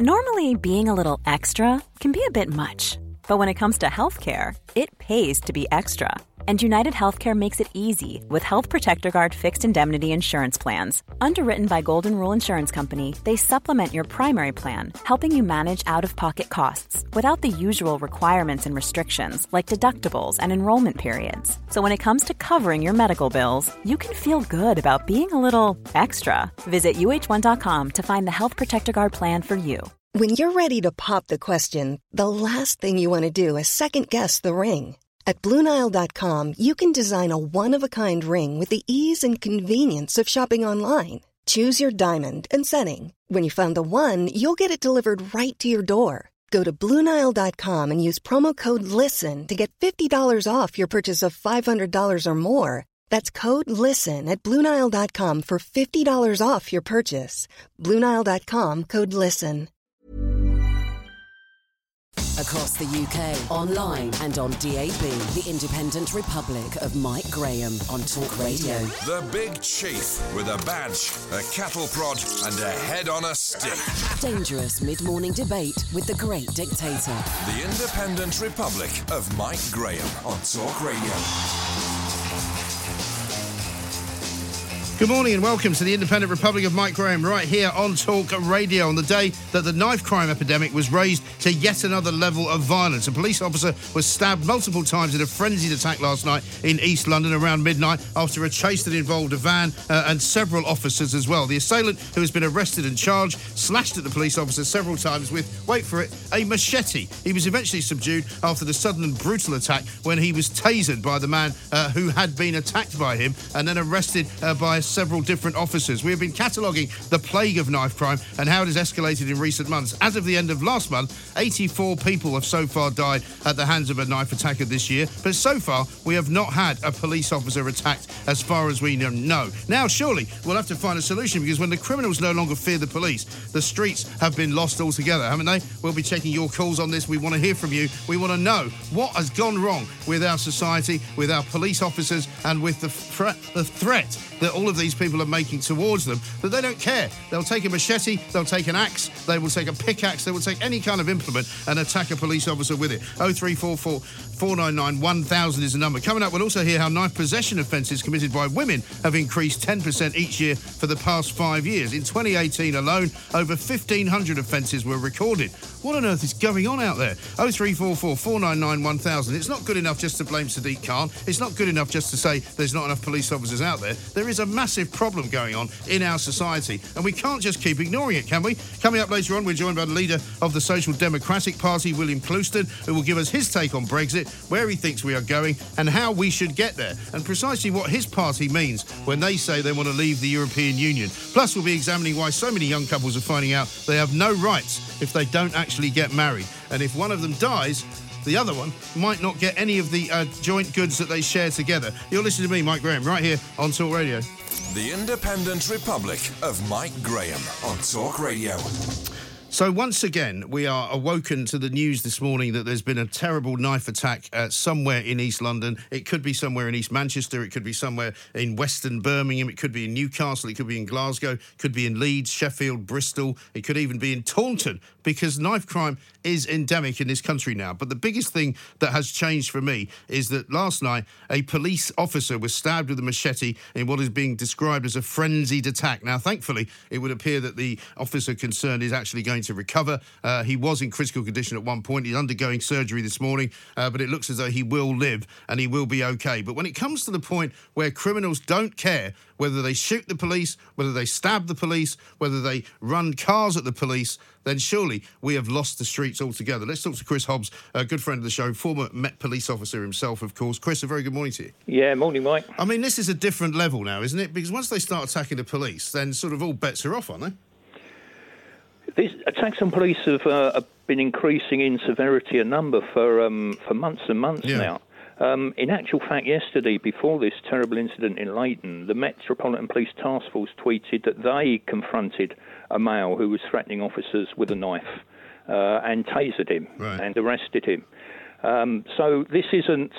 Normally, being a little extra can be a bit much, but when it comes to healthcare, it pays to be extra. And United Healthcare makes it easy with Health Protector Guard fixed indemnity insurance plans. Underwritten by Golden Rule Insurance Company, they supplement your primary plan, helping you manage out-of-pocket costs without the usual requirements and restrictions like deductibles and enrollment periods. So when it comes to covering your medical bills, you can feel good about being a little extra. Visit uh1.com to find the Health Protector Guard plan for you. When you're ready to pop the question, the last thing you want to do is second-guess the ring. At BlueNile.com, you can design a one-of-a-kind ring with the ease and convenience of shopping online. Choose your diamond and setting. When you find the one, you'll get it delivered right to your door. Go to BlueNile.com and use promo code LISTEN to get $50 off your purchase of $500 or more. That's code LISTEN at BlueNile.com for $50 off your purchase. BlueNile.com, code LISTEN. Across the UK, online and on DAB, the Independent Republic of Mike Graham on Talk Radio. The Big Chief with a badge, a cattle prod and a head on a stick. Dangerous mid-morning debate with the great dictator. The Independent Republic of Mike Graham on Talk Radio. Good morning and welcome to the Independent Republic of Mike Graham right here on Talk Radio on the day that the knife crime epidemic was raised to yet another level of violence. A police officer was stabbed multiple times in a frenzied attack last night in East London around midnight after a chase that involved a van and several officers as well. The assailant, who has been arrested and charged, slashed at the police officer several times with, wait for it, a machete. He was eventually subdued after the sudden and brutal attack when he was tasered by the man who had been attacked by him and then arrested by several different officers. We have been cataloguing the plague of knife crime and how it has escalated in recent months. As of the end of last month, 84 people have so far died at the hands of a knife attacker this year, but so far we have not had a police officer attacked as far as we know. Now, surely we'll have to find a solution, because when the criminals no longer fear the police, the streets have been lost altogether, haven't they? We'll be checking your calls on this. We want to hear from you. We want to know what has gone wrong with our society, with our police officers, and with the threat that all of these people are making towards them, that they don't care. They'll take a machete, they'll take an axe, they will take a pickaxe, they will take any kind of implement and attack a police officer with it. 0344 499 1000 is the number. Coming up, we'll also hear how knife possession offences committed by women have increased 10% each year for the past 5 years. In 2018 alone, over 1,500 offences were recorded. What on earth is going on out there? 0344 499 1000. It's not good enough just to blame Sadiq Khan. It's not good enough just to say there's not enough police officers out there. There is a massive problem going on in our society, and we can't just keep ignoring it, can we? Coming up later on, we're joined by the leader of the Social Democratic Party, William Clouston, who will give us his take on Brexit, where he thinks we are going, and how we should get there, and precisely what his party means when they say they want to leave the European Union. Plus, we'll be examining why so many young couples are finding out they have no rights if they don't actually get married, and if one of them dies, the other one might not get any of the joint goods that they share together. You're listening to me, Mike Graham, right here on Talk Radio. The Independent Republic of Mike Graham on Talk Radio. So once again, we are awoken to the news this morning that there's been a terrible knife attack somewhere in East London. It could be somewhere in East Manchester. It could be somewhere in Western Birmingham. It could be in Newcastle. It could be in Glasgow. It could be in Leeds, Sheffield, Bristol. It could even be in Taunton, because knife crime is endemic in this country now. But the biggest thing that has changed for me is that last night a police officer was stabbed with a machete in what is being described as a frenzied attack. Now, thankfully, it would appear that the officer concerned is actually going to recover. He was in critical condition at one point. He's undergoing surgery this morning, but it looks as though he will live and he will be okay. But when it comes to the point where criminals don't care whether they shoot the police, whether they stab the police, whether they run cars at the police, then surely we have lost the streets altogether. Let's talk to Chris Hobbs, a good friend of the show, former Met police officer himself, of course. Chris, a very good morning to you. Yeah, morning, Mike. I mean, this is a different level now, isn't it? Because once they start attacking the police, then sort of all bets are off, aren't they? These attacks on police have been increasing in severity and number for months and months now. In actual fact, yesterday, before this terrible incident in Leighton, the Metropolitan Police Task Force tweeted that they confronted a male who was threatening officers with a knife and tasered him and arrested him. So this isn't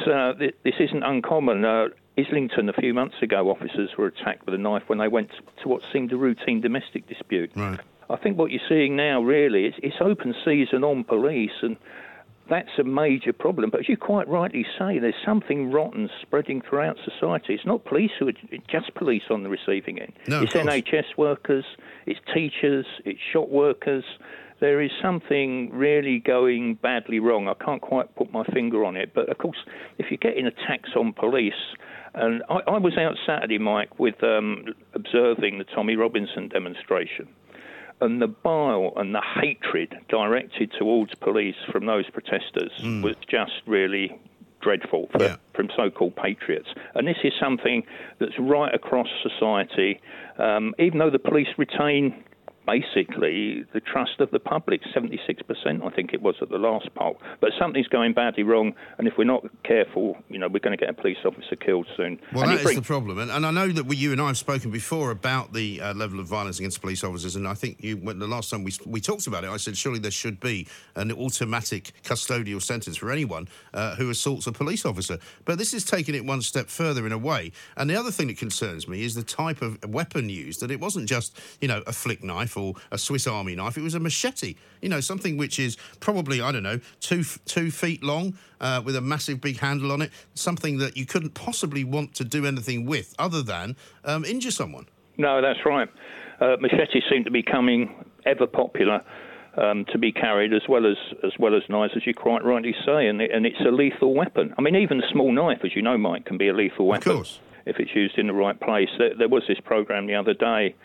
uncommon. Islington, a few months ago, officers were attacked with a knife when they went to what seemed a routine domestic dispute. I think what you're seeing now, really, it's open season on police, and that's a major problem. But as you quite rightly say, there's something rotten spreading throughout society. It's not police who are just police on the receiving end. No, it's NHS workers, it's teachers, it's shop workers. There is something really going badly wrong. I can't quite put my finger on it. But, of course, if you're getting attacks on police... And I was out Saturday, Mike, with observing the Tommy Robinson demonstration. And the bile and the hatred directed towards police from those protesters was just really dreadful from so-called patriots. And this is something that's right across society, even though the police retain basically the trust of the public, 76%, I think it was at the last poll. But something's going badly wrong, and if we're not careful, we're going to get a police officer killed soon. Well, that is the problem. And I know that you and I have spoken before about the level of violence against police officers, and I think the last time we talked about it, I said surely there should be an automatic custodial sentence for anyone who assaults a police officer. But this is taking it one step further in a way. And the other thing that concerns me is the type of weapon used, that it wasn't just, a flick knife or a Swiss Army knife. It was a machete, something which is probably, 2 feet long with a massive big handle on it, something that you couldn't possibly want to do anything with other than injure someone. No, that's right. Machetes seem to be becoming ever popular to be carried as well as knives, as you quite rightly say, and it's a lethal weapon. I mean, even a small knife, as you know, Mike, can be a lethal weapon. Of course. If it's used in the right place. There was this programme the other day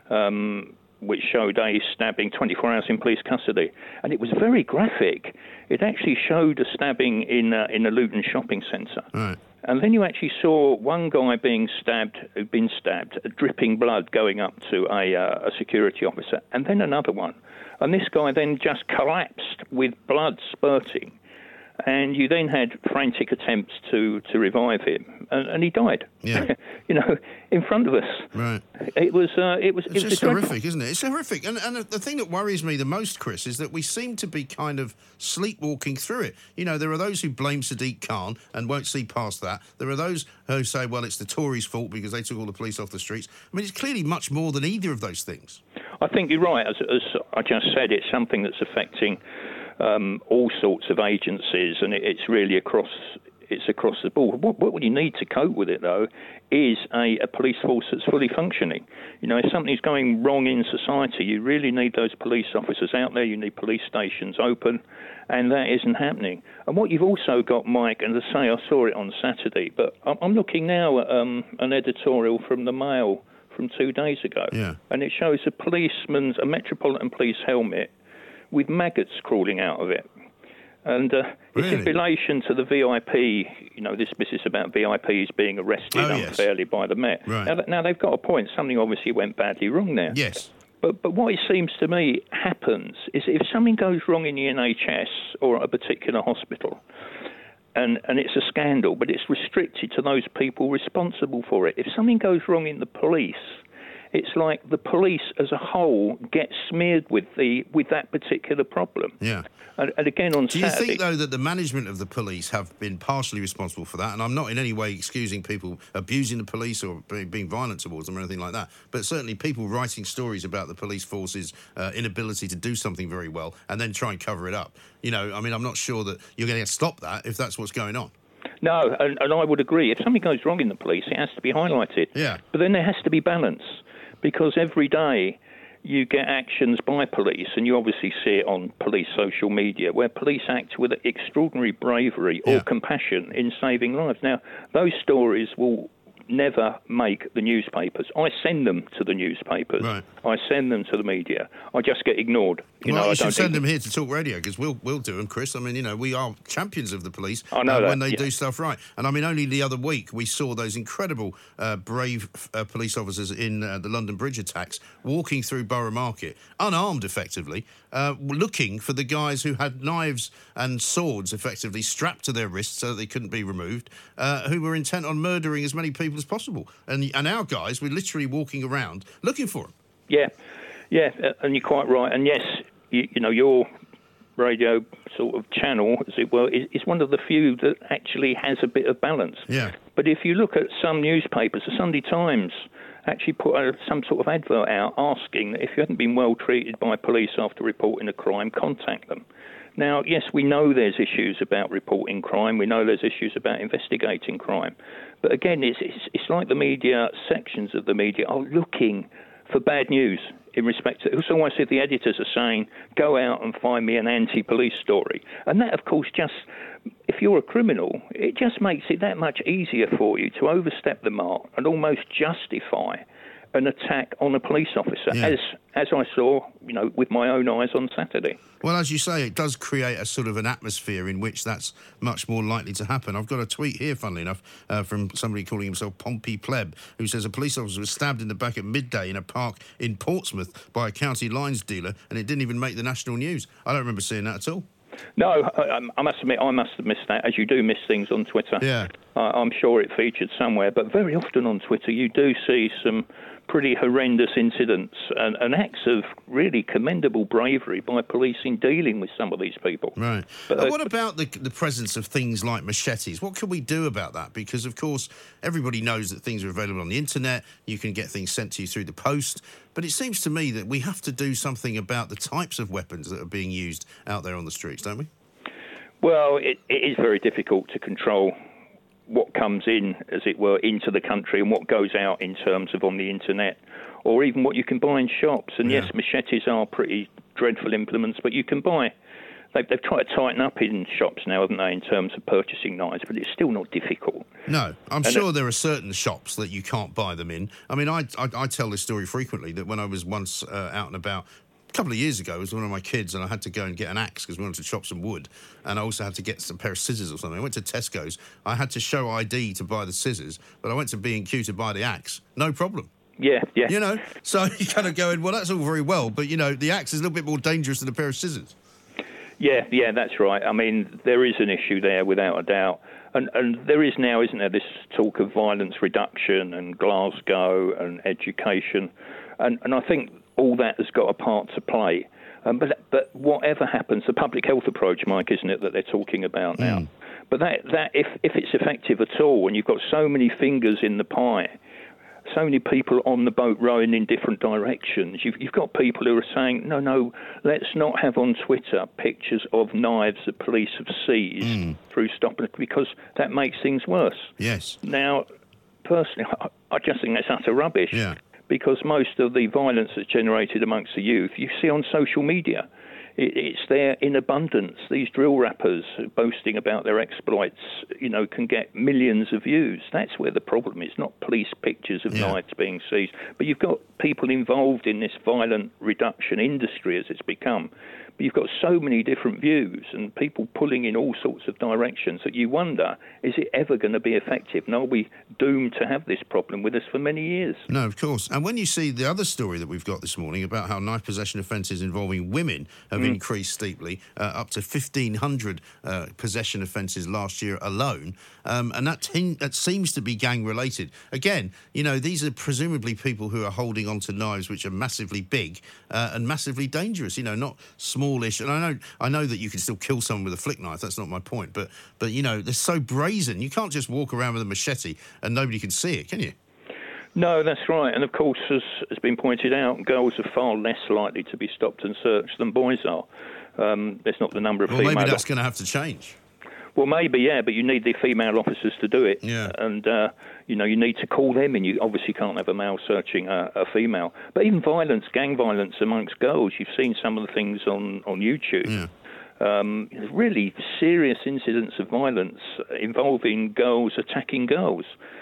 which showed a stabbing 24 hours in police custody. And it was very graphic. It actually showed a stabbing in a Luton shopping centre. Right. And then you actually saw one guy who'd been stabbed, dripping blood going up to a security officer, and then another one. And this guy then just collapsed with blood spurting. And you then had frantic attempts to revive him, and he died. Yeah, in front of us. Right. It was just horrific, isn't it? It's horrific. And the thing that worries me the most, Chris, is that we seem to be kind of sleepwalking through it. There are those who blame Sadiq Khan and won't see past that. There are those who say, well, it's the Tories' fault because they took all the police off the streets. I mean, it's clearly much more than either of those things. I think you're right. As I just said, it's something that's affecting all sorts of agencies, and it's really across the board. What you need to cope with it, though, is a police force that's fully functioning. If something's going wrong in society, you really need those police officers out there. You need police stations open, and that isn't happening. And what you've also got, Mike, and as I say, I saw it on Saturday, but I'm looking now at an editorial from the Mail from 2 days ago, and it shows a Metropolitan Police helmet with maggots crawling out of it. And it's in relation to the VIP, this business about VIPs being arrested unfairly by the Met. Right. Now, they've got a point. Something obviously went badly wrong there. Yes. But what it seems to me happens is if something goes wrong in the NHS or a particular hospital, and it's a scandal, but it's restricted to those people responsible for it. If something goes wrong in the police, it's like the police as a whole get smeared with that particular problem. Yeah. And again, on Saturday... Do you think, though, that the management of the police have been partially responsible for that? And I'm not in any way excusing people abusing the police or being violent towards them or anything like that, but certainly people writing stories about the police force's inability to do something very well and then try and cover it up. I'm not sure that you're going to stop that if that's what's going on. No, and I would agree. If something goes wrong in the police, it has to be highlighted. Yeah. But then there has to be balance, because every day you get actions by police, and you obviously see it on police social media, where police act with extraordinary bravery or compassion in saving lives. Now, those stories will never make the newspapers. I send them to the newspapers. Right. I send them to the media. I just get ignored. You should send them here to Talk Radio, because we'll do them, Chris. I mean, we are champions of the police when they do stuff right. And I mean, only the other week we saw those incredible brave police officers in the London Bridge attacks walking through Borough Market, unarmed effectively, looking for the guys who had knives and swords effectively strapped to their wrists so that they couldn't be removed, who were intent on murdering as many people as possible. And our guys were literally walking around looking for them. Yeah, and you're quite right. And yes, your radio sort of channel, as it were, is one of the few that actually has a bit of balance. Yeah. But if you look at some newspapers, the Sunday Times actually put some sort of advert out asking that if you hadn't been well treated by police after reporting a crime, contact them. Now, yes, we know there's issues about reporting crime. We know there's issues about investigating crime. But again, it's like the media, sections of the media are looking for bad news in respect to... It's almost as if the editors are saying, go out and find me an anti-police story. And that, of course, just... If you're a criminal, it just makes it that much easier for you to overstep the mark and almost justify an attack on a police officer, as I saw, with my own eyes on Saturday. Well, as you say, it does create a sort of an atmosphere in which that's much more likely to happen. I've got a tweet here, funnily enough, from somebody calling himself Pompey Pleb, who says a police officer was stabbed in the back at midday in a park in Portsmouth by a county lines dealer, and it didn't even make the national news. I don't remember seeing that at all. No, I must admit, I must have missed that, as you do miss things on Twitter. Yeah. I'm sure it featured somewhere, but very often on Twitter you do see some pretty horrendous incidents and acts of really commendable bravery by police in dealing with some of these people. Right. But what about the presence of things like machetes? What can we do about that? Because, of course, everybody knows that things are available on the internet. You can get things sent to you through the post. But it seems to me that we have to do something about the types of weapons that are being used out there on the streets, don't we? Well, it is very difficult to control what comes in, as it were, into the country and what goes out in terms of on the internet, or even what you can buy in shops. And yes, machetes are pretty dreadful implements, but you can buy... They've tried to tighten up in shops now, haven't they, in terms of purchasing knives, but it's still not difficult. No, I'm sure there are certain shops that you can't buy them in. I mean, I tell this story frequently, that when I was once out and about... A couple of years ago, it was one of my kids, and I had to go and get an axe because we wanted to chop some wood, and I also had to get some pair of scissors or something. I went to Tesco's. I had to show ID to buy the scissors, but I went to B&Q to buy the axe. No problem. Yeah. So you kind of going, well, that's all very well, but, the axe is a little bit more dangerous than a pair of scissors. Yeah, that's right. I mean, there is an issue there, without a doubt. And there is now, isn't there, this talk of violence reduction and Glasgow and education. And I think all that has got a part to play. But whatever happens, the public health approach, Mike, isn't it, that they're talking about now? But that if it's effective at all, and you've got so many fingers in the pie, so many people on the boat rowing in different directions, you've got people who are saying, no, let's not have on Twitter pictures of knives that police have seized through stopping, because that makes things worse. Yes. Now, personally, I just think that's utter rubbish. Yeah. Because most of the violence that's generated amongst the youth, you see on social media. It's there in abundance. These drill rappers boasting about their exploits, can get millions of views. That's where the problem is, not police pictures of knives being seized. But you've got people involved in this violent reduction industry as it's become. But you've got so many different views and people pulling in all sorts of directions that you wonder, is it ever going to be effective? And are we doomed to have this problem with us for many years? No, of course. And when you see the other story that we've got this morning about how knife possession offences involving women have increased steeply, up to 1,500 possession offences last year alone, and that seems to be gang-related. Again, these are presumably people who are holding on to knives which are massively big and massively dangerous, not smallish. And I know that you can still kill someone with a flick knife. That's not my point. But they're so brazen. You can't just walk around with a machete and nobody can see it, can you? No, that's right. And of course, as has been pointed out, girls are far less likely to be stopped and searched than boys are. There's not the number of female... Well, maybe that's going to have to change. Well, maybe, yeah, but you need the female officers to do it. Yeah. And, you need to call them in. You obviously can't have a male searching a female. But even gang violence amongst girls, you've seen some of the things on YouTube. Yeah. Really serious incidents of violence involving girls attacking girls.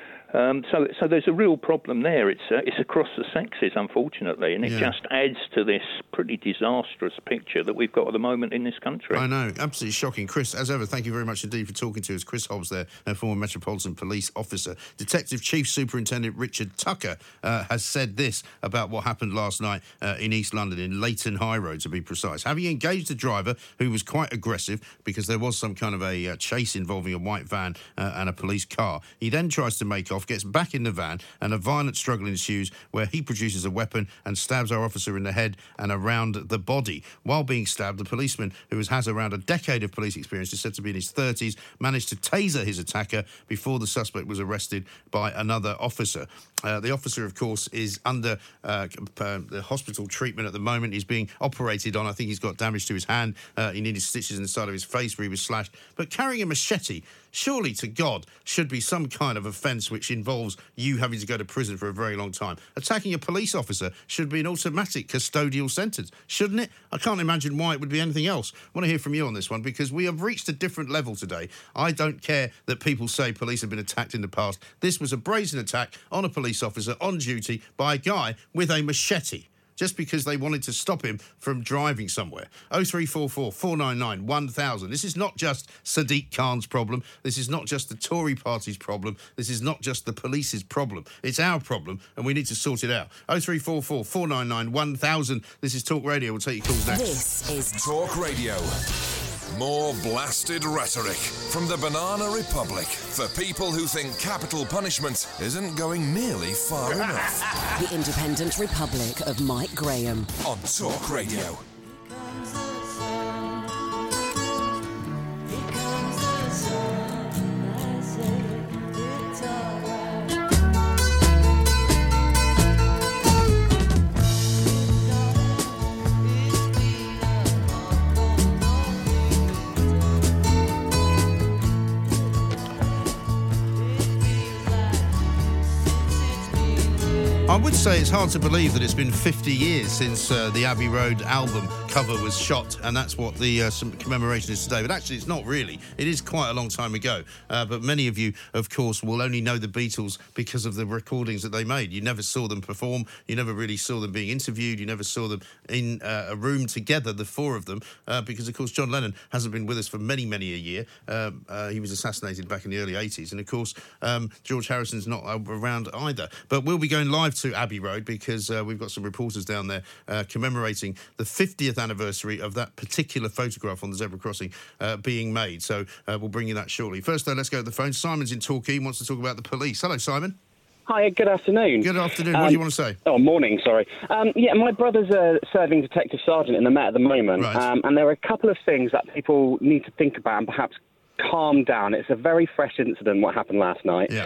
So there's a real problem there. It's across the sexes, unfortunately, and it just adds to this pretty disastrous picture that we've got at the moment in this country. I know, absolutely shocking. Chris, as ever, thank you very much indeed for talking to us. Chris Hobbs there, former Metropolitan Police officer. Detective Chief Superintendent Richard Tucker has said this about what happened last night in East London, in Leighton High Road to be precise. Having engaged a driver who was quite aggressive because there was some kind of a chase involving a white van and a police car, he then tries to make off, off, gets back in the van, and a violent struggle ensues where he produces a weapon and stabs our officer in the head and around the body. While being stabbed, the policeman, who has around a decade of police experience, is said to be in his 30s, managed to taser his attacker before the suspect was arrested by another officer. The officer, of course, is under the hospital treatment at the moment. He's being operated on. I think he's got damage to his hand. He needed stitches in the side of his face where he was slashed. But carrying a machete, surely to God, should be some kind of offence which involves you having to go to prison for a very long time. Attacking a police officer should be an automatic custodial sentence, shouldn't it? I can't imagine why it would be anything else. I want to hear from you on this one, because we have reached a different level today. I don't care that people say police have been attacked in the past. This was a brazen attack on a police officer on duty by a guy with a machete, just because they wanted to stop him from driving somewhere. 0344 499 1000. This is not just Sadiq Khan's problem. This is not just the Tory party's problem. This is not just the police's problem. It's our problem, and we need to sort it out. 0344 499 1000. This is Talk Radio. We'll take your calls next. This is Talk Radio. More blasted rhetoric from the Banana Republic for people who think capital punishment isn't going nearly far enough. the Independent Republic of Mike Graham On Talk Radio. I would say it's hard to believe that it's been 50 years since the Abbey Road album cover was shot, and that's what the commemoration is today. But actually, it's not really. It is quite a long time ago. But many of you, of course, will only know the Beatles because of the recordings that they made. You never saw them perform. You never really saw them being interviewed. You never saw them in a room together, the four of them, because, of course, John Lennon hasn't been with us for many, many a year. He was assassinated back in the early 80s. And, of course, George Harrison's not around either. But we'll be going live to Abbey Road because we've got some reporters down there commemorating the 50th anniversary of that particular photograph on the zebra crossing being made. So we'll bring you that shortly. First, though, let's go to the phone. Simon's in Torquay, wants to talk about the police. Hello, Simon. Hi, good afternoon. Good afternoon. What do you want to say? Oh, morning, sorry. My brother's a serving detective sergeant in the Met at the moment, Right. And there are a couple of things that people need to think about and perhaps calm down. It's a very fresh incident, what happened last night. Yeah.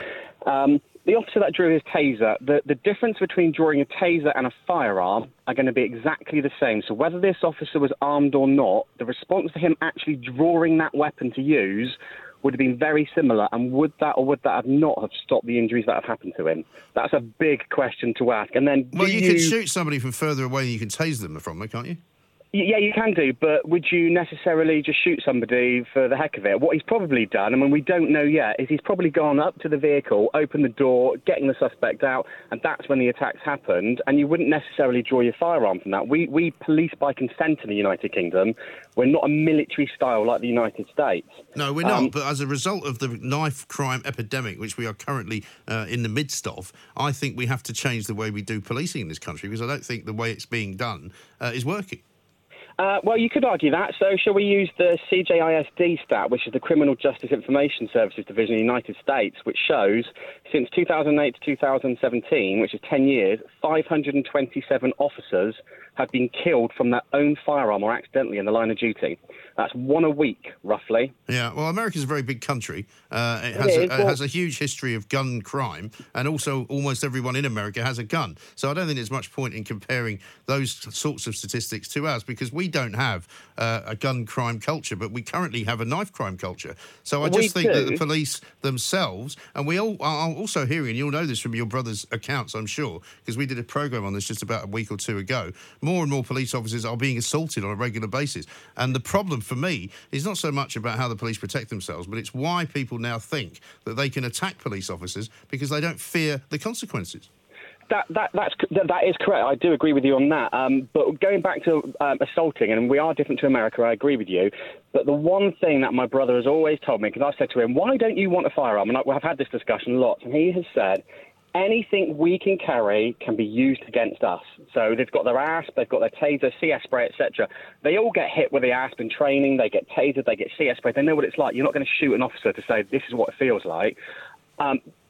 The officer that drew his taser, the difference between drawing a taser and a firearm are going to be exactly the same. So whether this officer was armed or not, the response to him actually drawing that weapon to use would have been very similar, and would that have not have stopped the injuries that have happened to him? That's a big question to ask. And then, Well, you can shoot somebody from further away and you can tase them from them, can't you? Yeah, you can do, but would you necessarily just shoot somebody for the heck of it? What he's probably done, I mean, we don't know yet, is he's probably gone up to the vehicle, opened the door, getting the suspect out, and that's when the attacks happened, and you wouldn't necessarily draw your firearm from that. We police by consent in the United Kingdom. We're not a military style like the United States. No, we're not, but as a result of the knife crime epidemic, which we are currently in the midst of, I think we have to change the way we do policing in this country, because I don't think the way it's being done is working. Well, you could argue that. So shall we use the CJISD stat, which is the Criminal Justice Information Services Division in the United States, which shows since 2008 to 2017, which is 10 years, 527 officers have been killed from their own firearm or accidentally in the line of duty. That's one a week, roughly. Yeah, well, America's a very big country. It has a huge history of gun crime, and also almost everyone in America has a gun. So I don't think there's much point in comparing those sorts of statistics to ours, because we don't have a gun crime culture, but we currently have a knife crime culture. So I just think that the police themselves, and we all are also hearing, and you'll know this from your brother's accounts, I'm sure, because we did a programme on this just about a week or two ago, more and more police officers are being assaulted on a regular basis. And the problem for me is not so much about how the police protect themselves, but it's why people now think that they can attack police officers because they don't fear the consequences. That is correct. I do agree with you on that. But going back to assaulting, and we are different to America, I agree with you. But the one thing that my brother has always told me, because I said to him, why don't you want a firearm? And I've had this discussion lots, and he has said, anything we can carry can be used against us. So they've got their ASP, they've got their taser, CS spray, etc. They all get hit with the ASP in training. They get tasered, they get CS spray. They know what it's like. You're not going to shoot an officer to say this is what it feels like.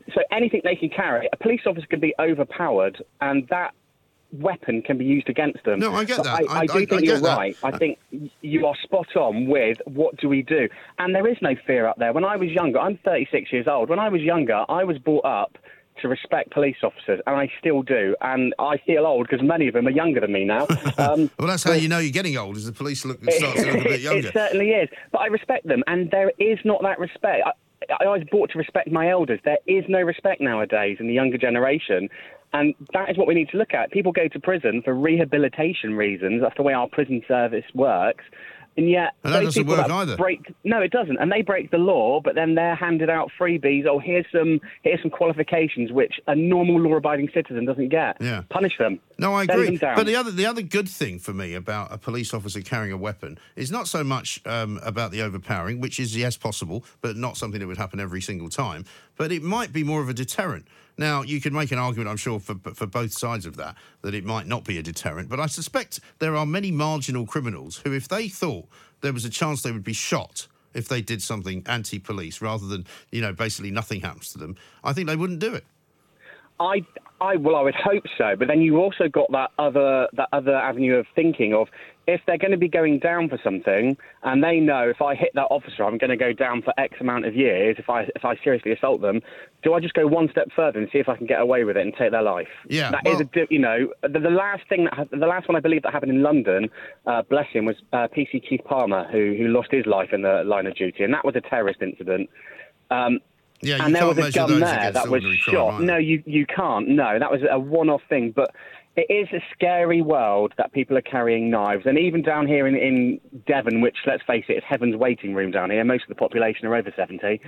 So anything they can carry, a police officer can be overpowered, and that weapon can be used against them. No, I get that. I do think you're right. I think you are spot on with what do we do? And there is no fear up there. When I was younger, I'm 36 years old. When I was younger, I was brought up to respect police officers, and I still do. And I feel old because many of them are younger than me now. Well, that's how you know you're getting old, is the police start to look a bit younger. It certainly is. But I respect them, and there is not that respect. I was brought to respect my elders. There is no respect nowadays in the younger generation. And that is what we need to look at. People go to prison for rehabilitation reasons. That's the way our prison service works. And yet, that doesn't work either. No, it doesn't. And they break the law, but then they're handed out freebies. Oh, here's some qualifications which a normal law-abiding citizen doesn't get. Yeah. Punish them. No, I agree. Send them down. But the other good thing for me about a police officer carrying a weapon is not so much about the overpowering, which is, yes, possible, but not something that would happen every single time. But it might be more of a deterrent. Now, you could make an argument, I'm sure, for both sides of that it might not be a deterrent. But I suspect there are many marginal criminals who, if they thought there was a chance they would be shot if they did something anti-police rather than, basically nothing happens to them, I think they wouldn't do it. I would hope so, but then you also got that other avenue of thinking of if they're going to be going down for something, and they know if I hit that officer, I'm going to go down for X amount of years. If I seriously assault them, do I just go one step further and see if I can get away with it and take their life? Yeah, the last one I believe that happened in London, bless him, was PC Keith Palmer, who lost his life in the line of duty, and that was a terrorist incident. Yeah, and there was a gun there that was shot. No, you can't. No, that was a one-off thing. But it is a scary world that people are carrying knives. And even down here in Devon, which, let's face it, is heaven's waiting room down here. Most of the population are over 70.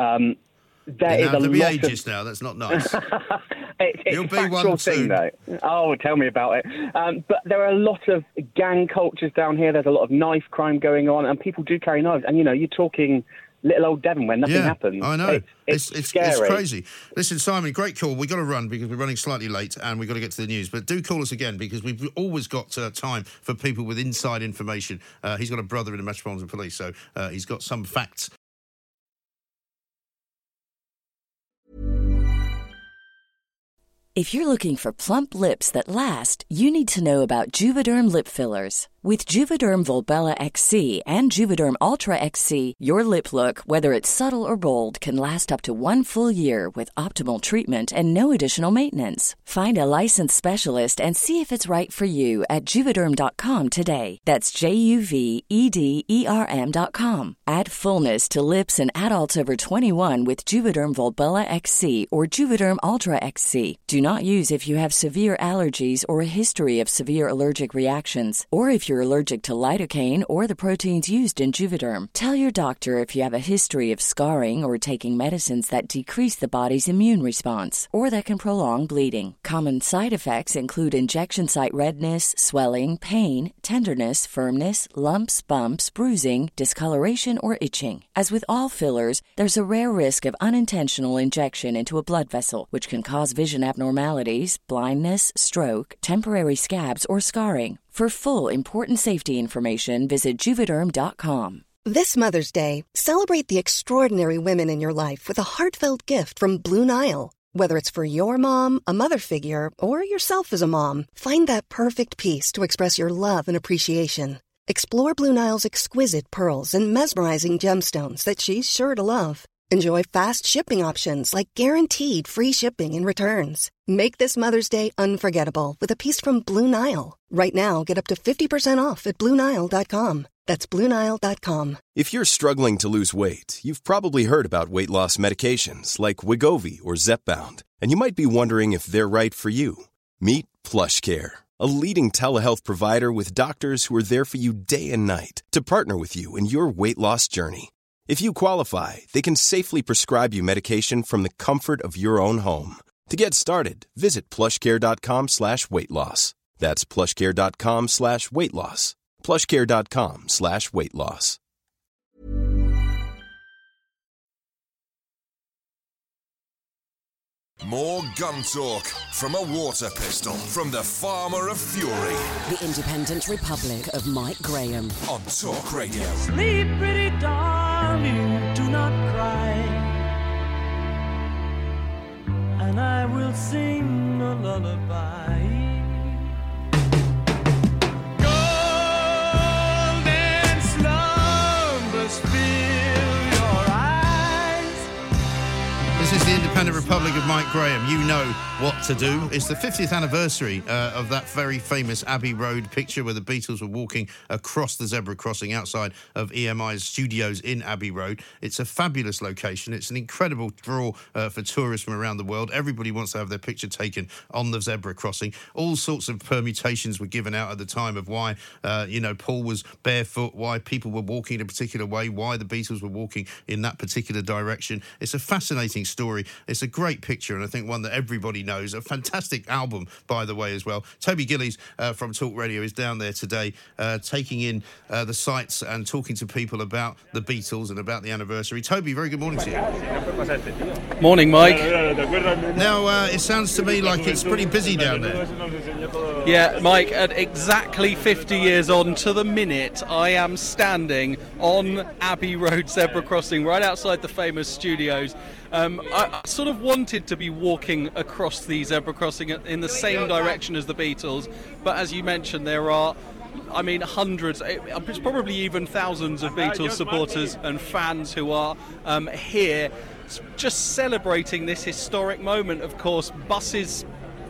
There is a lot ages now. That's not nice. It's You'll a be factual one thing, soon. though. Oh, tell me about it. But there are a lot of gang cultures down here. There's a lot of knife crime going on, and people do carry knives. And, you're talking little old Devon where nothing happens. I know. It's scary. It's crazy. Listen, Simon, great call. We've got to run because we're running slightly late and we've got to get to the news. But do call us again because we've always got time for people with inside information. He's got a brother in the Metropolitan Police, so he's got some facts. If you're looking for plump lips that last, you need to know about Juvederm lip fillers. With Juvederm Volbella XC and Juvederm Ultra XC, your lip look, whether it's subtle or bold, can last up to 1 full year with optimal treatment and no additional maintenance. Find a licensed specialist and see if it's right for you at Juvederm.com today. That's JUVEDERM.com. Add fullness to lips in adults over 21 with Juvederm Volbella XC or Juvederm Ultra XC. Do not use if you have severe allergies or a history of severe allergic reactions, or if you're allergic to lidocaine or the proteins used in Juvederm. Tell your doctor if you have a history of scarring or taking medicines that decrease the body's immune response or that can prolong bleeding. Common side effects include injection site redness, swelling, pain, tenderness, firmness, lumps, bumps, bruising, discoloration, or itching. As with all fillers, there's a rare risk of unintentional injection into a blood vessel, which can cause vision abnormalities, blindness, stroke, temporary scabs, or scarring. For full, important safety information, visit Juvederm.com. This Mother's Day, celebrate the extraordinary women in your life with a heartfelt gift from Blue Nile. Whether it's for your mom, a mother figure, or yourself as a mom, find that perfect piece to express your love and appreciation. Explore Blue Nile's exquisite pearls and mesmerizing gemstones that she's sure to love. Enjoy fast shipping options like guaranteed free shipping and returns. Make this Mother's Day unforgettable with a piece from Blue Nile. Right now, get up to 50% off at BlueNile.com. That's BlueNile.com. If you're struggling to lose weight, you've probably heard about weight loss medications like Wegovy or Zepbound, and you might be wondering if they're right for you. Meet PlushCare, a leading telehealth provider with doctors who are there for you day and night to partner with you in your weight loss journey. If you qualify, they can safely prescribe you medication from the comfort of your own home. To get started, visit plushcare.com/weightloss. That's plushcare.com/weightloss. plushcare.com/weightloss. More gun talk from a water pistol from the Farmer of Fury. The Independent Republic of Mike Graham on Talk Radio. Sleep, pretty darling, do not cry. will sing a lullaby. Golden slumbers fill your eyes. This is the Independent Republic of Mike Graham. You know what to do. It's the 50th anniversary of that very famous Abbey Road picture where the Beatles were walking across the zebra crossing outside of EMI's studios in Abbey Road. It's a fabulous location. It's an incredible draw for tourists from around the world. Everybody wants to have their picture taken on the zebra crossing. All sorts of permutations were given out at the time of why, Paul was barefoot, why people were walking in a particular way, why the Beatles were walking in that particular direction. It's a fascinating story. It's a great picture, and I think one that everybody knows. A fantastic album, by the way, as well. Toby Gillies from Talk Radio is down there today, taking in the sights and talking to people about the Beatles and about the anniversary. Toby, very good morning to you. Morning, Mike. Now, it sounds to me like it's pretty busy down there. Yeah, Mike, at exactly 50 years on to the minute, I am standing on Abbey Road zebra crossing right outside the famous studios. I sort of wanted to be walking across the zebra crossing in the same direction as the Beatles, but as you mentioned, there are, hundreds, it's probably even thousands of Beatles supporters and fans who are here just celebrating this historic moment. Of course, buses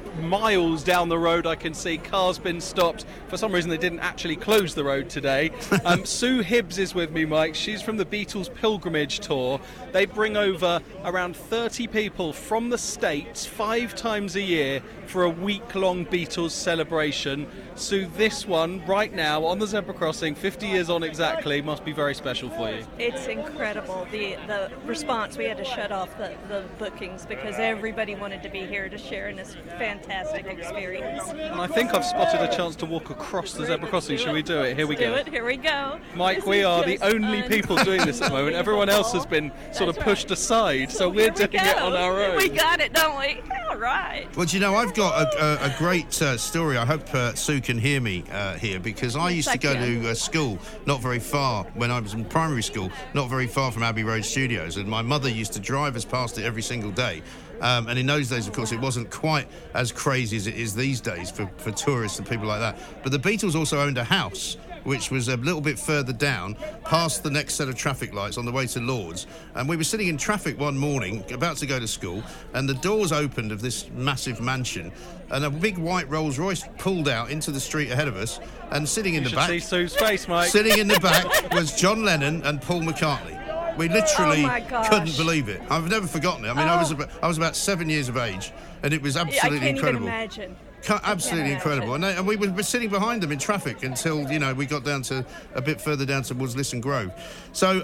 miles down the road, I can see cars been stopped. For some reason they didn't actually close the road today. Sue Hibbs is with me, Mike. She's from the Beatles Pilgrimage Tour. They bring over around 30 people from the States 5 times a year for a week-long Beatles celebration. Sue, this one right now on the zebra crossing, 50 years on exactly, must be very special for you. It's incredible, the response. We had to shut off the bookings because everybody wanted to be here to share in this fantastic experience. And I think I've spotted a chance to walk across the zebra crossing. Shall we do it? Here we go. Do it. Here we go. Mike, we are the only people doing this at the moment. Everyone else has been sort of pushed aside, so we're doing it on our own. We got it, don't we? All right. Well, do you know, I've got a great story. I hope Sue can hear me here, because I used to go to school not very far when I was in primary school, not very far from Abbey Road Studios, and my mother used to drive us past it every single day. And in those days, of course, it wasn't quite as crazy as it is these days for tourists and people like that. But the Beatles also owned a house which was a little bit further down, past the next set of traffic lights on the way to Lord's. And we were sitting in traffic one morning, about to go to school, and the doors opened of this massive mansion, and a big white Rolls Royce pulled out into the street ahead of us, and sitting in the back... You should see Sue's face, Mike. Sitting in the back was John Lennon and Paul McCartney. We literally couldn't believe it. I've never forgotten it. I mean, I was about 7 years of age, and it was absolutely incredible. I can't even imagine. Absolutely incredible. And we were sitting behind them in traffic until, we got down to a bit further down towards Lisson Grove. So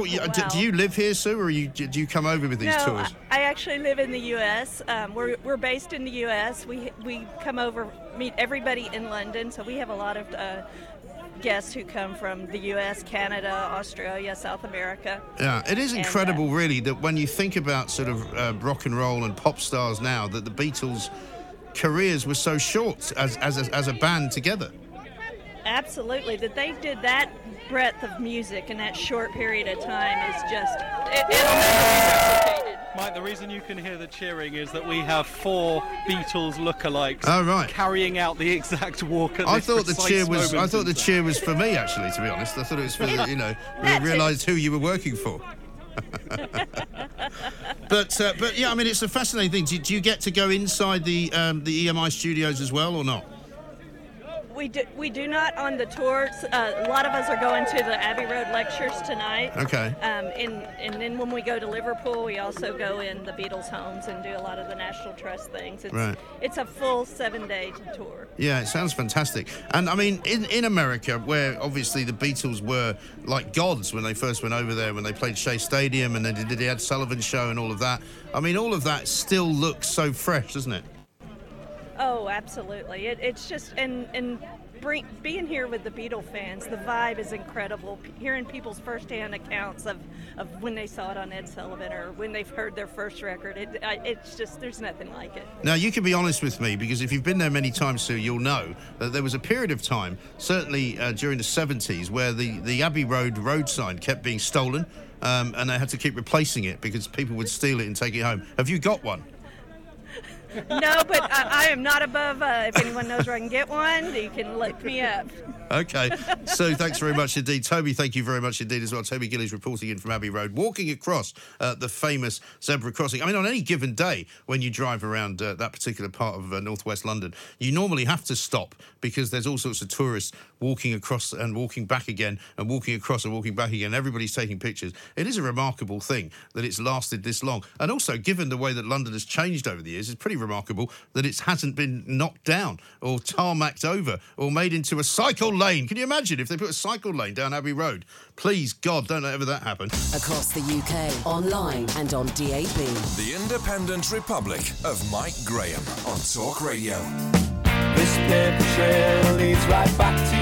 do you live here, Sue, or do you come over with these tours? I actually live in the U.S. We're based in the U.S. We come over, meet everybody in London, so we have a lot of guests who come from the U.S., Canada, Australia, South America. Yeah, it is incredible, really, that when you think about sort of rock and roll and pop stars now, that the Beatles' careers were so short as a band together. Absolutely, that they did that breadth of music in that short period of time is just it'll never be replicated. Mike, the reason you can hear the cheering is that we have 4 Beatles lookalikes carrying out the exact walk at this precise moment. I thought the cheer was for me, actually, to be honest. I thought it was for we realised who you were working for. But yeah, I mean, it's a fascinating thing. Do you get to go inside the EMI studios as well, or not? We do not on the tour. A lot of us are going to the Abbey Road lectures tonight. Okay. And then when we go to Liverpool, we also go in the Beatles' homes and do a lot of the National Trust things. It's a full 7-day tour. Yeah, it sounds fantastic. And I mean, in America, where obviously the Beatles were like gods when they first went over there, when they played Shea Stadium and they did the Ed Sullivan Show and all of that. I mean, all of that still looks so fresh, doesn't it? Oh, absolutely. It's just, and being here with the Beatle fans, the vibe is incredible. Hearing people's firsthand accounts of when they saw it on Ed Sullivan or when they've heard their first record, it's just, there's nothing like it. Now, you can be honest with me, because if you've been there many times, Sue, you'll know that there was a period of time, certainly during the 70s, where the Abbey Road sign kept being stolen, and they had to keep replacing it because people would steal it and take it home. Have you got one? No, but I am not above. If anyone knows where I can get one, you can look me up. Okay, so thanks very much indeed. Toby, thank you very much indeed as well. Toby Gillies reporting in from Abbey Road, walking across the famous zebra crossing. I mean, on any given day when you drive around that particular part of northwest London, you normally have to stop because there's all sorts of tourists walking across and walking back again and walking across and walking back again. Everybody's taking pictures. It is a remarkable thing that it's lasted this long. And also, given the way that London has changed over the years, it's pretty remarkable that it hasn't been knocked down or tarmacked over or made into a cycle lane. Can you imagine if they put a cycle lane down Abbey Road? Please, God, don't let ever that happen. Across the UK, online and on DAB. The Independent Republic of Mike Graham on Talk Radio. This paper trail leads right back to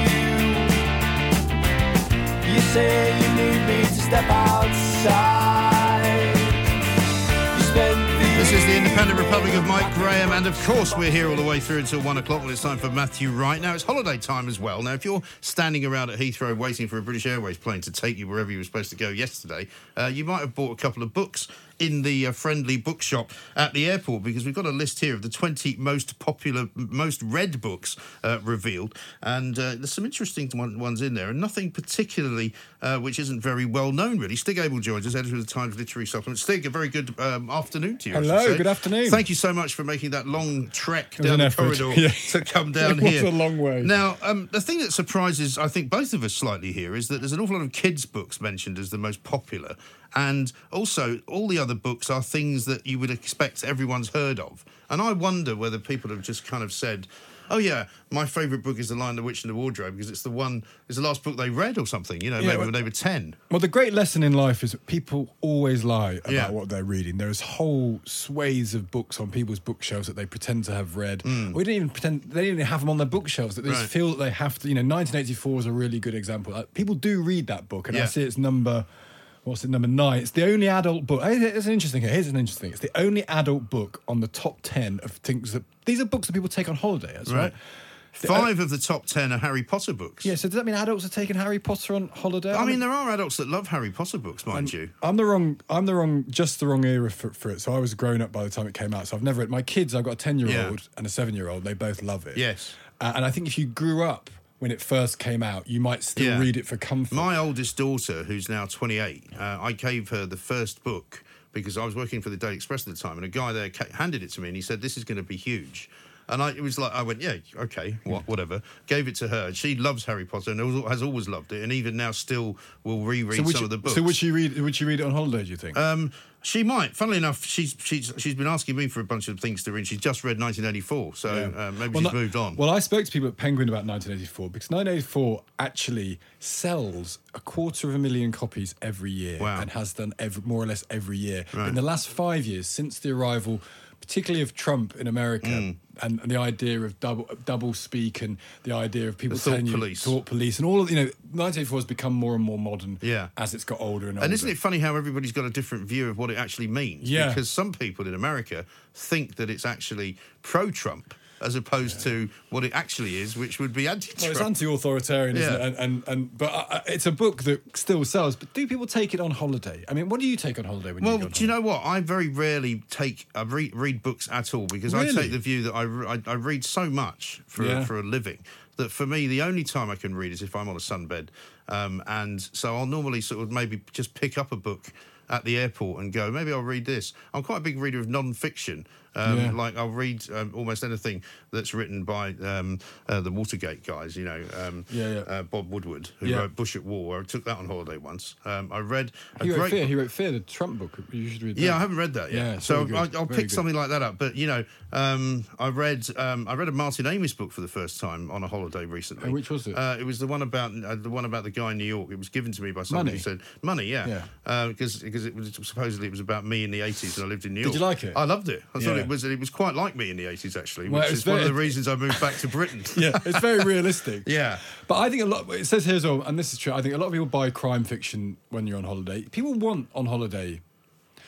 you. You say you need me to step outside. You spend This is the Independent Republic of Mike Graham, and of course we're here all the way through until 1 o'clock when it's time for Matthew Wright. Now, it's holiday time as well. Now, if you're standing around at Heathrow waiting for a British Airways plane to take you wherever you were supposed to go yesterday, you might have bought a couple of books in the friendly bookshop at the airport, because we've got a list here of the 20 most popular, most read books revealed, and there's some interesting ones in there, and nothing particularly which isn't very well known, really. Stig Abel joins us, editor of the Times Literary Supplement. Stig, a very good afternoon to you. Hello, good afternoon. Thank you so much for making that long trek down the corridor to come down here. It was a long way. Now, the thing that surprises, I think, both of us slightly here is that there's an awful lot of kids' books mentioned as the most popular. And also, all the other books are things that you would expect everyone's heard of. And I wonder whether people have just kind of said, oh, yeah, my favourite book is The Lion, the Witch and the Wardrobe, because it's the last book they read or something, maybe when they were 10. Well, the great lesson in life is that people always lie about what they're reading. There's whole swathes of books on people's bookshelves that they pretend to have read. Or they don't even have them on their bookshelves, that they just feel that they have to. 1984 is a really good example. People do read that book, and I see it's number 9? It's the only adult book. Here's an interesting thing. It's the only adult book on the top 10 of things that... These are books that people take on holiday, that's right? 5 of the top 10 are Harry Potter books. Yeah, so does that mean adults are taking Harry Potter on holiday? I mean, there are adults that love Harry Potter books, mind you. I'm the wrong era for it. So I was grown up by the time it came out. So I've never read... My kids, I've got a 10-year-old and a 7-year-old. They both love it. Yes. And I think if you grew up when it first came out, you might still read it for comfort. My oldest daughter, who's now 28, I gave her the first book because I was working for the Daily Express at the time, and a guy there handed it to me and he said, "This is going to be huge." And I went, yeah, okay, whatever. Gave it to her. She loves Harry Potter and has always loved it, and even now still will reread some of the books. So would she read it on holiday, do you think? She might. Funnily enough, she's been asking me for a bunch of things to read. She's just read 1984, so maybe she's moved on. Well, I spoke to people at Penguin about 1984 because 1984 actually sells 250,000 copies every year and has done more or less every year. Right. In the last 5 years, since the arrival, particularly of Trump in America, and the idea of double speak and the idea of people telling you thought police and all of 1984 has become more and more modern as it's got older and older. And isn't it funny how everybody's got a different view of what it actually means? Yeah. Because some people in America think that it's actually pro-Trump as opposed to what it actually is, which would be anti-Trump. Well, it's anti-authoritarian, isn't it? But it's a book that still sells. But do people take it on holiday? I mean, what do you take on holiday when you go on holiday? Well, do you know what? I very rarely read books at all because I take the view that I read so much for a living that for me the only time I can read is if I'm on a sunbed, and so I'll normally sort of maybe just pick up a book at the airport and go, maybe I'll read this. I'm quite a big reader of non-fiction. Like I'll read almost anything that's written by the Watergate guys, Bob Woodward, who wrote Bush at War. I took that on holiday once. I read He wrote Fear, the Trump book. You should read that. Yeah, I haven't read that yet. Yeah, so I'll pick something like that up. But I read a Martin Amis book for the first time on a holiday recently. Which was it? It was the one about the guy in New York. It was given to me by somebody who said Money. Because it was supposedly it was about me in the 80s and I lived in New York. Did you like it? I loved it. I thought it was quite like me in the 80s actually, which is one of the reasons I moved back to Britain. Yeah, it's very realistic. Yeah. But I think it says here as well, and this is true, I think a lot of people buy crime fiction when you're on holiday. People want on holiday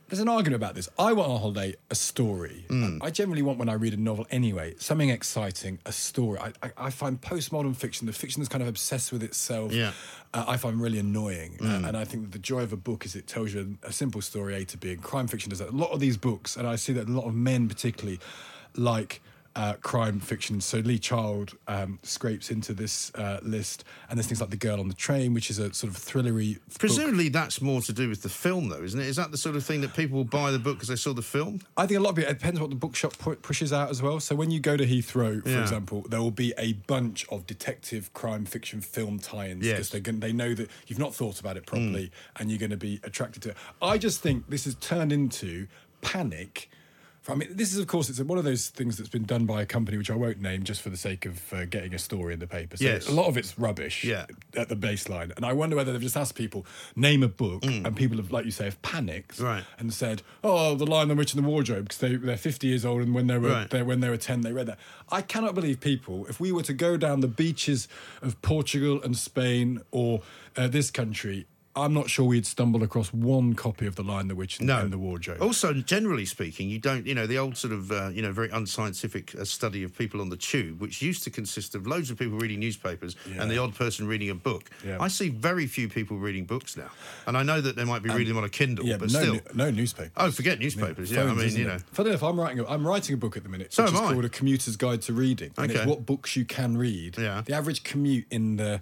there's an argument about this. I want on holiday a story. I generally want, when I read a novel anyway, something exciting, a story. I find postmodern fiction, the fiction that's kind of obsessed with itself, I find really annoying. And I think that the joy of a book is it tells you a simple story, A to B, and crime fiction does that. A lot of these books, and I see that a lot of men particularly like crime fiction. So Lee Child scrapes into this list, and there's things like The Girl on the Train, which is a sort of thrillery Presumably that's more to do with the film, though, isn't it? Is that the sort of thing that people will buy the book because they saw the film? I think a lot of it depends what the bookshop pushes out as well. So when you go to Heathrow, for example, there will be a bunch of detective crime fiction film tie-ins because they know that you've not thought about it properly and you're going to be attracted to it. I just think this has turned into panic. I mean, this is, of course, it's one of those things that's been done by a company which I won't name just for the sake of getting a story in the paper. So a lot of it's rubbish at the baseline. And I wonder whether they've just asked people, name a book, and people have, like you say, have panicked and said, oh, The Lion, the Witch and the Wardrobe, because they're 50 years old and when they were 10, they read that. I cannot believe people, if we were to go down the beaches of Portugal and Spain or this country, I'm not sure we'd stumble across one copy of The Lion, the Witch and the Wardrobe. Also, generally speaking, you don't, the old sort of, very unscientific study of people on the tube, which used to consist of loads of people reading newspapers and the odd person reading a book. I see very few people reading books now. And I know that they might be reading them on a Kindle, but still. No newspapers. Oh, forget newspapers, Funny enough, I'm writing a book at the minute, which is called A Commuter's Guide to Reading. And it's what books you can read. The average commute in the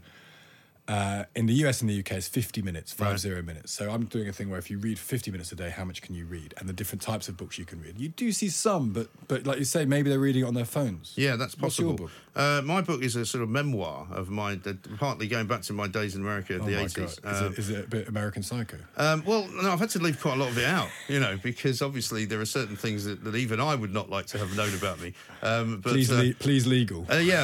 US and the UK is 50 minutes, 50 minutes. So I'm doing a thing where if you read 50 minutes a day, how much can you read? And the different types of books you can read. You do see some, but like you say, maybe they're reading it on their phones. Yeah, that's possible. What's your book? My book is a sort of memoir of mine, partly going back to my days in America in the 80s. God. Is it a bit American Psycho? Well, no, I've had to leave quite a lot of it out, because obviously there are certain things that even I would not like to have known about me. But, please legal.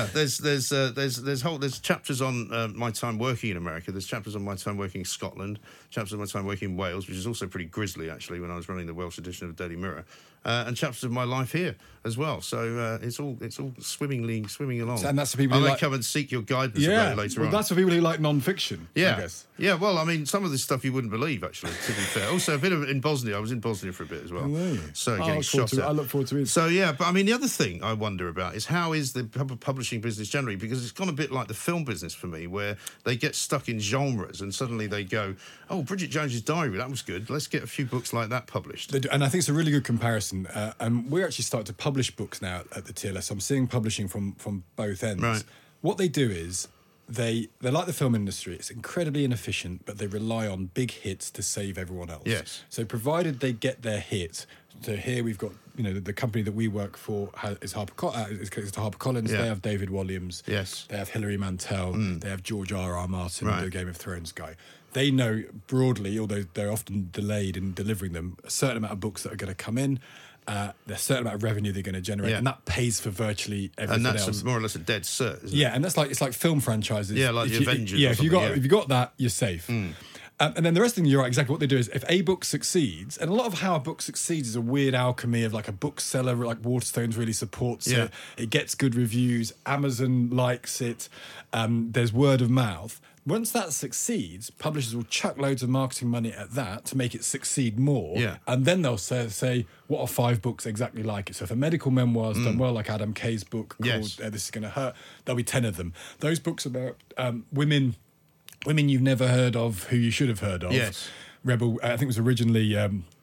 There's chapters on my time working in America. There's chapters on my time working in Scotland, chapters on my time working in Wales, which is also pretty grisly, actually, when I was running the Welsh edition of the Daily Mirror, and chapters of my life here as well. So it's all swimming along. And that's for people I who may come and seek your guidance about it later on. That's for people who like non-fiction, I guess. Yeah, well, I mean, some of this stuff you wouldn't believe, actually, to be fair. Also, a bit of in Bosnia. I was in Bosnia for a bit as well. So getting shot at. I look forward to it. So, but I mean, the other thing I wonder about is how is the publishing business generally, because it's gone a bit like the film business for me, where they get stuck in genres and suddenly they go, oh, Bridget Jones's Diary, that was good. Let's get a few books like that published. And I think it's a really good comparison. And we're actually starting to publish books now at the TLS. I'm seeing publishing from both ends. Right. What they do is they're like the film industry. It's incredibly inefficient, but they rely on big hits to save everyone else. Yes. So provided they get their hit, so here we've got, the company that we work for is HarperCollins. They have David Walliams. Yes. They have Hilary Mantel. They have George R.R. Martin, the Game of Thrones guy. They know broadly, although they're often delayed in delivering them, a certain amount of books that are going to come in. There's a certain amount of revenue they're going to generate, and that pays for virtually everything else. And that's more or less a dead cert, isn't it? Yeah, and that's it's like film franchises. Yeah, like the Avengers. If you got that, you're safe. And then the rest of them, you're right, exactly what they do is if a book succeeds, and a lot of how a book succeeds is a weird alchemy of like a bookseller, like Waterstones really supports it. It gets good reviews. Amazon likes it. There's word of mouth. Once that succeeds, publishers will chuck loads of marketing money at that to make it succeed more. And then they'll say, what are 5 books exactly like it? So if a medical memoir's done well, like Adam Kay's book called This Is Gonna Hurt, there'll be 10 of them. Those books about women you've never heard of, who you should have heard of. Yes. Rebel, I think it was originally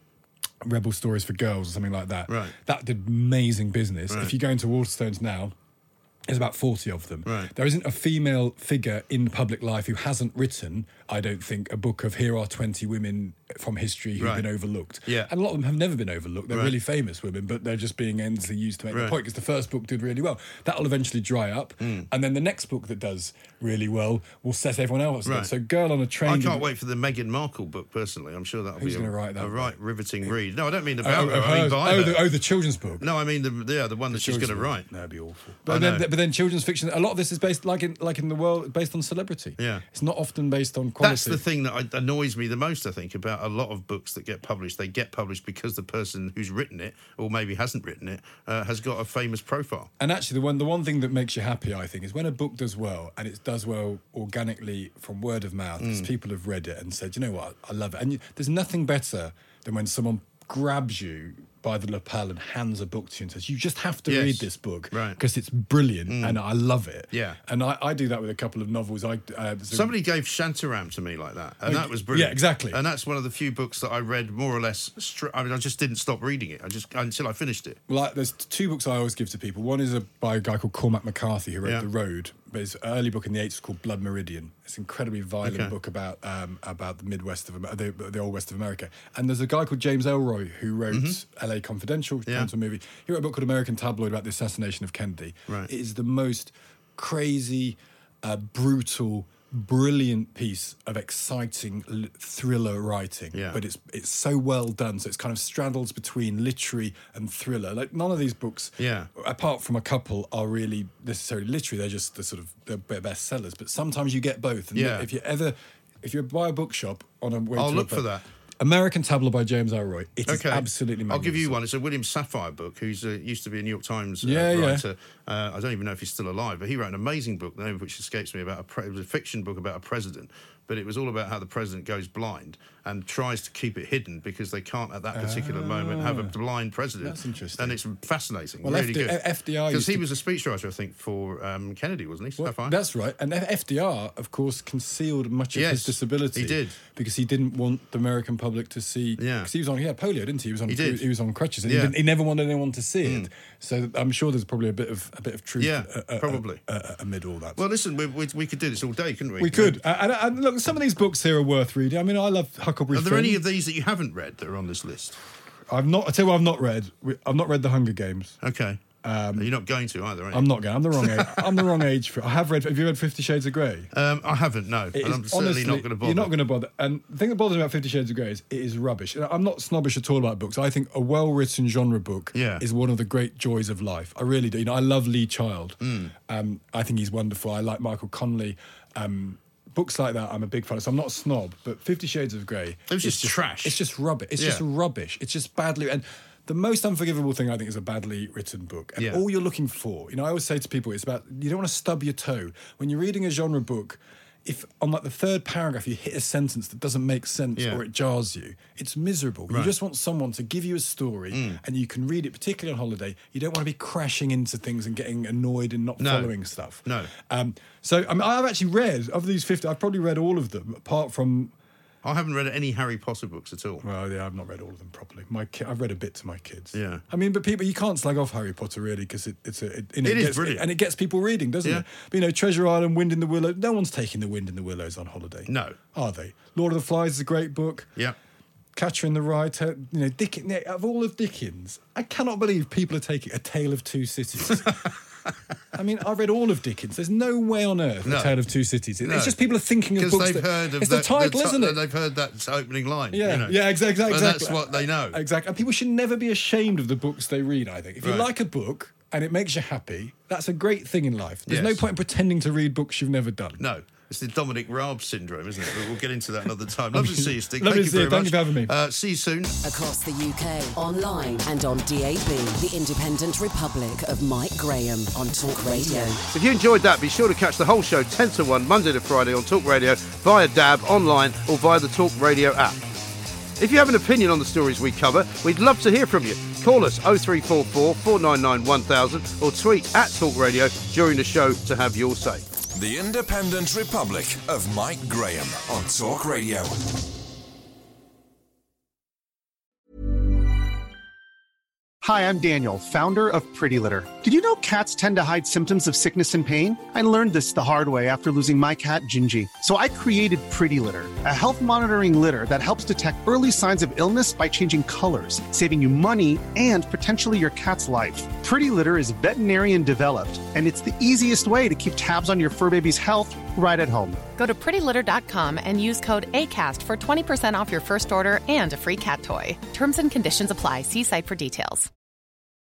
Rebel Stories for Girls or something like that. Right. That did amazing business. Right. If you go into Waterstones now, there's about 40 of them. Right. There isn't a female figure in public life who hasn't written, I don't think, a book of here are 20 women from history who've been overlooked. Yeah. And a lot of them have never been overlooked. They're really famous women, but they're just being endlessly used to make their point because the first book did really well. That'll eventually dry up. And then the next book that does really well will set everyone else up. So Girl on a Train... I can't wait for the Meghan Markle book, personally. I'm sure that'll be a riveting read. No, I don't mean about her. I mean the children's book. No, I mean the one that she's going to write. That'd be awful. But then children's fiction, a lot of this is based, like in the world, based on celebrity. Yeah. It's not often based on quality. That's the thing that annoys me the most, I think, about a lot of books that get published. They get published because the person who's written it, or maybe hasn't written it, has got a famous profile. And actually, the one thing that makes you happy, I think, is when a book does well, and it does well organically from word of mouth, because people have read it and said, you know what, I love it. And there's nothing better than when someone grabs you by the lapel and hands a book to you and says, you just have to Yes. read this book Right. because it's brilliant and I love it. Yeah. And I do that with a couple of novels. Somebody gave Shantaram to me like that, and that was brilliant. Yeah, exactly. And that's one of the few books that I read more or less. I just didn't stop reading it. Until I finished it. Well, there's two books I always give to people. One is by a guy called Cormac McCarthy who wrote Yeah. The Road. But his early book in the 80s called Blood Meridian. It's an incredibly violent Okay. book about the Midwest of the old West of America. And there's a guy called James Elroy who wrote L.A. Confidential, which Yeah. turned to a movie. He wrote a book called American Tabloid about the assassination of Kennedy. Right. It is the most crazy, brutal, brilliant piece of exciting thriller writing. Yeah. But it's so well done. So it's kind of straddles between literary and thriller. Like none of these books, Yeah. apart from a couple, are really necessarily literary. They're just they're bestsellers. But sometimes you get both. And Yeah. if you buy a bookshop on a way I'll to look for that. American Tabloid by James Elroy. It is Okay. absolutely magnificent. I'll give you one. It's a William Safire book, who's used to be a New York Times Yeah, yeah. writer. I don't even know if he's still alive, but he wrote an amazing book, the name of which escapes me, it was a fiction book about a president, but it was all about how the president goes blind and tries to keep it hidden because they can't at that particular moment have a blind president. That's interesting. And it's fascinating, Well, really good. FDR Because used he to- was a speechwriter, I think, for Kennedy, wasn't he? Well, Safire? that's right. And FDR, of course, concealed much of Yes, his disability. he did. Because he didn't want the American public to see. Yeah. Because he was on polio, didn't he? He did. He was on crutches, and Yeah. he never wanted anyone to see it. So I'm sure there's probably a bit of truth. Yeah, probably. Amid all that. Well, listen, we could do this all day, couldn't we? We could. And look, some of these books here are worth reading. I mean, I love Huckleberry Are there Finn. any of these that you haven't read that are on this list? I tell you what I've not read. I've not read The Hunger Games. Okay. You're not going to either, are you? I'm not going. I'm the wrong age. I'm the wrong age for it. I have read. Have you read 50 Shades of Grey? I haven't, no. It And is I'm certainly not going to bother. You're not going to bother. And the thing that bothers me about 50 Shades of Grey is it is rubbish. And I'm not snobbish at all about books. I think a well-written genre book is one of the great joys of life. I really do. I love Lee Child. I think he's wonderful. I like Michael Connelly. Books like that, I'm a big fan. So I'm not a snob, but 50 Shades of Grey... It was just trash. It's just rubbish. It's just rubbish. It's just badly... And the most unforgivable thing, I think, is a badly written book. And all you're looking for... I always say to people, it's about... You don't want to stub your toe. When you're reading a genre book, if on the third paragraph you hit a sentence that doesn't make sense or it jars you, it's miserable. Right. You just want someone to give you a story and you can read it, particularly on holiday. You don't want to be crashing into things and getting annoyed and not following stuff. No. So I've actually read, of these 50, I've probably read all of them, apart from... I haven't read any Harry Potter books at all. Well, yeah, I've not read all of them properly. I've read a bit to my kids. Yeah. I mean, but you can't slag off Harry Potter, really, because it is brilliant. And it gets people reading, doesn't it? But, Treasure Island, Wind in the Willows, no one's taking the Wind in the Willows on holiday. No. Are they? Lord of the Flies is a great book. Yeah. Catcher in the Rye, Dickens, of all of Dickens, I cannot believe people are taking A Tale of Two Cities. I mean, I read all of Dickens. There's no way on earth A Tale of Two Cities. It's just people are thinking of books. Because they've heard of it's the title, isn't it? They've heard that opening line. Yeah, exactly. And that's what they know. Exactly. And people should never be ashamed of the books they read, I think. If you like a book and it makes you happy, that's a great thing in life. There's no point in pretending to read books you've never done. No. It's the Dominic Raab syndrome, isn't it? But we'll get into that another time. Lovely to see you, Stig. Lovely Thank you very much. Thank you for having me. See you soon. Across the UK, online and on DAB, the Independent Republic of Mike Graham on Talk Radio. If you enjoyed that, be sure to catch the whole show 10 to 1, Monday to Friday on Talk Radio, via DAB, online or via the Talk Radio app. If you have an opinion on the stories we cover, we'd love to hear from you. Call us 0344 499 1000 or tweet at Talk Radio during the show to have your say. The Independent Republic of Mike Graham on Talk Radio. Hi, I'm Daniel, founder of Pretty Litter. Did you know cats tend to hide symptoms of sickness and pain? I learned this the hard way after losing my cat, Gingy. So I created Pretty Litter, a health monitoring litter that helps detect early signs of illness by changing colors, saving you money and potentially your cat's life. Pretty Litter is veterinarian developed, and it's the easiest way to keep tabs on your fur baby's health right at home. Go to prettylitter.com and use code ACAST for 20% off your first order and a free cat toy. Terms and conditions apply. See site for details.